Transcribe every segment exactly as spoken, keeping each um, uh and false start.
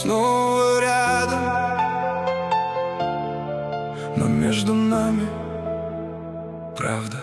снова рядом, но между нами правда.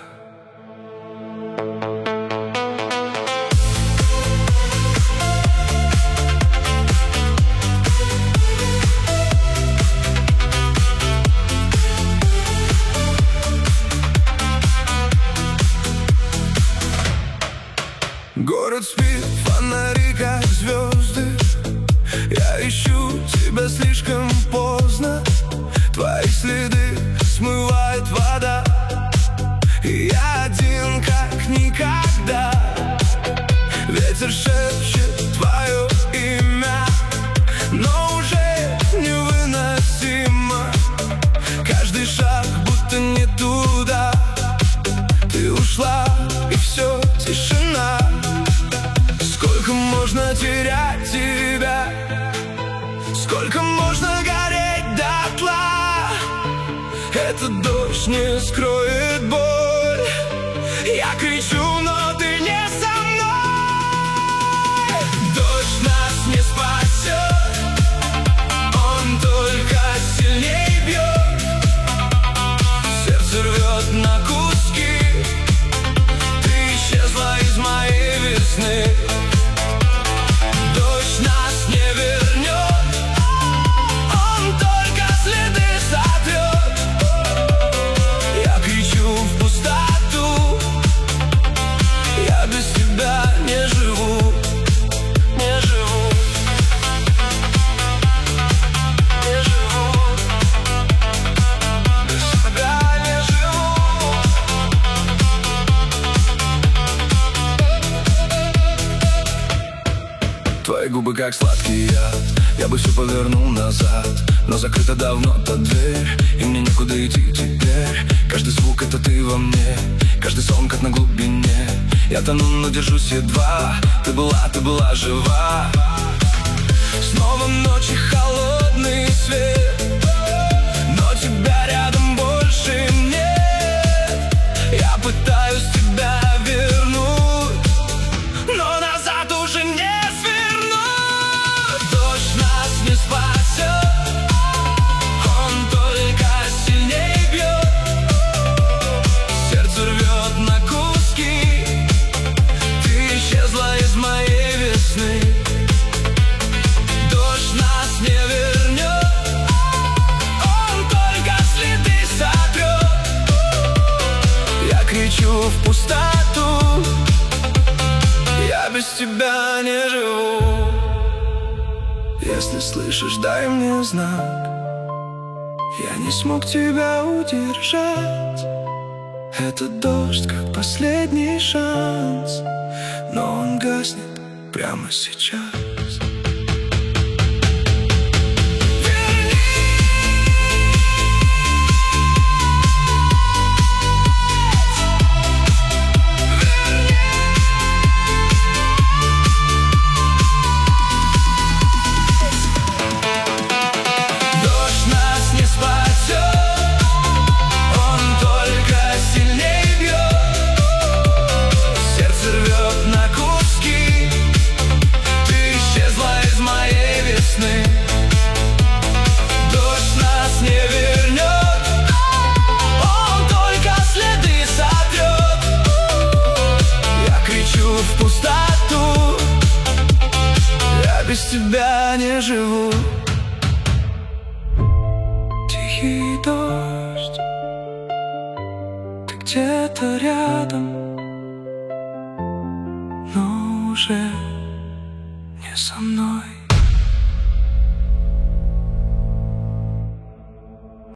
Город спит, фонари как звезды. Я ищу тебя слишком поздно. Твои следы смывает вода, и я один как никогда. Ветер шепчет твое имя, но уже невыносимо. Каждый шаг будто не туда. Ты ушла, и все, тишина. Сколько можно терять тебя? Сколько можно гореть дотла? Этот дождь не скроет боль. Я кричу, но ты не со мной. Дождь нас не спасет, он только сильней бьет. Сердце рвет на куски. Ты исчезла из моей весны. Твои губы как сладкий яд, я бы все повернул назад, но закрыта давно та дверь, и мне некуда идти теперь. Каждый звук — это ты во мне, каждый сон как на глубине. Я тону, но держусь едва. Ты была, ты была жива. Снова ночи, холодный свет, но тебя рядом больше нет. Я пытаюсь тебя вернуть, но назад уже нет. Не спасет, он только сильней бьет. Сердце рвет на куски. Ты исчезла из моей весны. Дождь нас не вернет, он только следы сотрет. Я кричу в пустоту, я без тебя не живу. Если слышишь, дай мне знак. Я не смог тебя удержать. Этот дождь как последний шанс, но он гаснет прямо сейчас. Дождь нас не вернет, он только следы сотрет. Я кричу в пустоту, я без тебя не живу. Тихий дождь, ты где-то рядом, но уже не со мной.